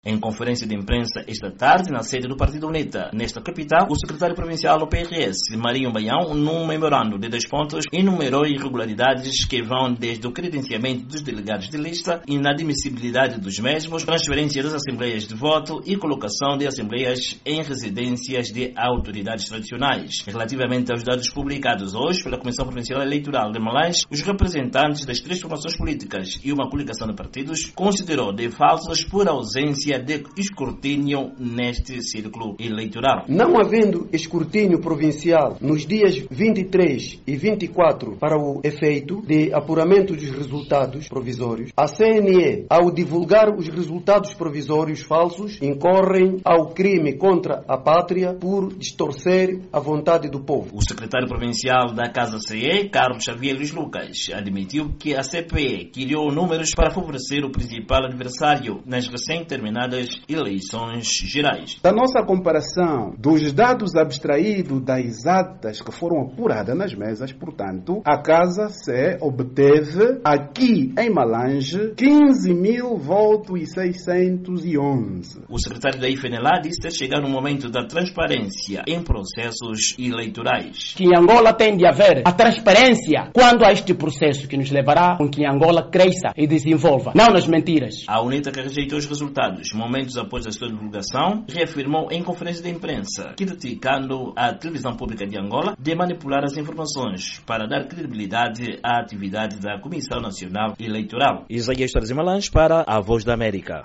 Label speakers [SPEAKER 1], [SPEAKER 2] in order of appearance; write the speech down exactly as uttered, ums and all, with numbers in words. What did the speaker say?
[SPEAKER 1] Em conferência de imprensa esta tarde, na sede do Partido UNITA, nesta capital, o secretário provincial do P R S, Marinho Baião, num memorando de dez pontos, enumerou irregularidades que vão desde o credenciamento dos delegados de lista, inadmissibilidade dos mesmos, transferência das assembleias de voto e colocação de assembleias em residências de autoridades tradicionais. Relativamente aos dados publicados hoje pela Comissão Provincial Eleitoral de Malães, os representantes das três formações políticas e uma coligação de partidos considerou de falsos por ausência de escrutínio neste círculo eleitoral.
[SPEAKER 2] Não havendo escrutínio provincial nos dias vinte e três e vinte e quatro para o efeito de apuramento dos resultados provisórios, a C N E, ao divulgar os resultados provisórios falsos, incorrem ao crime contra a pátria por distorcer a vontade do povo.
[SPEAKER 1] O secretário provincial da Casa C E, Carlos Xavier Luís Lucas, admitiu que a C P E criou números para favorecer o principal adversário nas recém-terminadas eleições gerais.
[SPEAKER 3] Da nossa comparação dos dados abstraídos das atas que foram apuradas nas mesas, portanto, a Casa C obteve aqui em Malange quinze mil votos e seiscentos e onze.
[SPEAKER 1] O secretário da I F N L A disse ter chegado no momento da transparência em processos eleitorais.
[SPEAKER 4] Que em Angola tem de haver a transparência quando há este processo que nos levará com que Angola cresça e desenvolva, não nas mentiras.
[SPEAKER 1] A UNITA, que rejeitou os resultados momentos após a sua divulgação, reafirmou em conferência de imprensa, criticando a televisão pública de Angola de manipular as informações para dar credibilidade à atividade da Comissão Nacional Eleitoral. Isaías Malange para a Voz da América.